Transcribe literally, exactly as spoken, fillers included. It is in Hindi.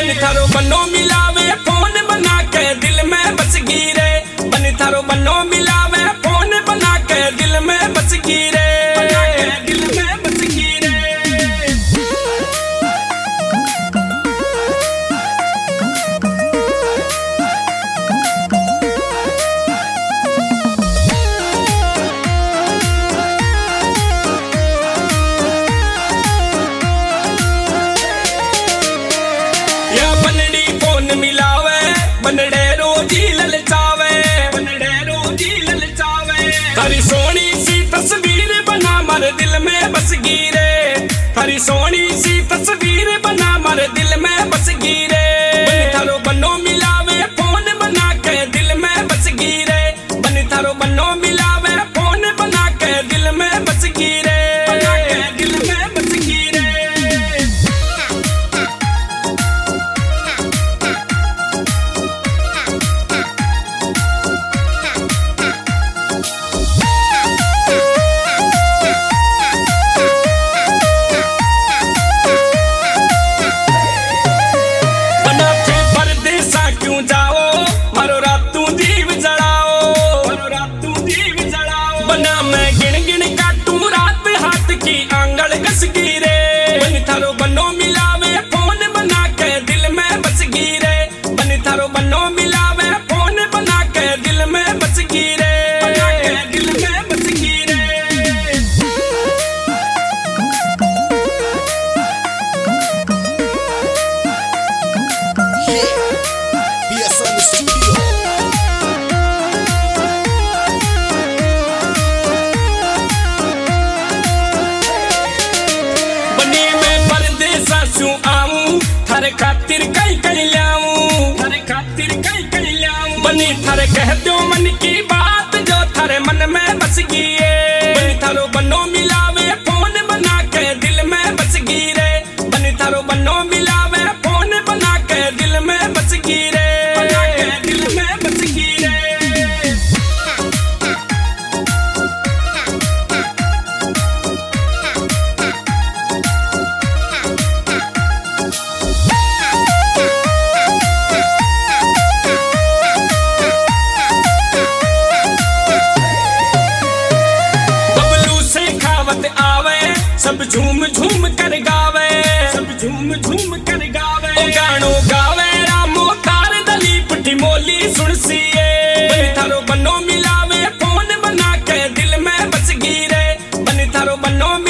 बन थारो बनो मिलावे फोन बना के दिल में बस गिरे। बन थारो बनो मिलावे फोन बना के दिल में बस गिरे। दिल में बस गिरे। या बनड़ी फोन मिलावे बनड़े रोजी ललचावे। बनड़े रोजी ललचावे। थारी सोनी सी तस्वीर बना मर दिल में बस गिरे। थारी सोनी सी तस्वीर बना मर दिल में बस गिरे। बन थारो बनो मिलावे फोन बना के दिल में बस गिरे। बन थारो बनो मिलावे फोन बना के दिल में बस गिरे। बना के दिल में बस गिरे। क्यों जाओ मारो रातू दीव जलाओ। मारो रातू दीव जलाओ। बना मैं गिन गिन काटू रात हाथ की आंगल कस गिरे। बन थारो बनो मिलावे फोन बना के दिल में बस गिरे। बन थारो बनो मिलावे फोन बना के दिल में बस गिरे। बना के दिल में बस गिरे। थारे खातिर कई कई लाऊं। थारे खातिर कई कई लाऊं। बनी थारे कह दो मन की बात जो थारे मन में बस गिए। बनी थारो बनो मिलावे फोन बना के दिल में बस गिरे। बनी थारो बनो मिलावे फोन बना के दिल में बस गिरे। बना के दिल में बस गिरे। सब झूम झूम कर गावे। सब झूम झूम कर गावे। ओ गानो गावे रामो तार दलीप टिमोली सुन सिए। बन थारो बनो मिलावे फोन बना के दिल में बस गिरे। बन थारो बनो